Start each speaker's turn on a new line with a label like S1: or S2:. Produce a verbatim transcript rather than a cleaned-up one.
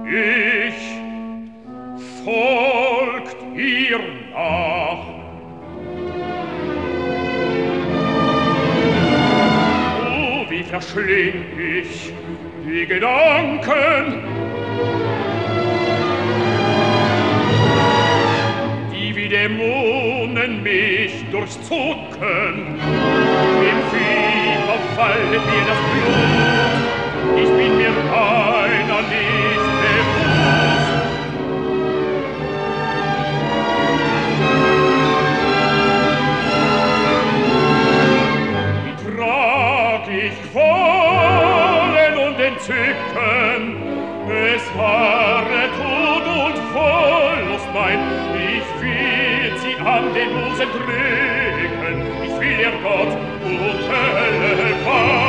S1: Ich folgt ihr nach. Oh, wie verschling ich die Gedanken, die wie Dämonen mich durchzucken. Im Fieber fallet mir das Blut, ich bin mir meiner nicht bewusst. Wie trag ich Qualen und Entzücken, es wahre Tod und Verlust mein, ich will sie an den Busen drücken, ich will ihr Gott und Hölle fahren.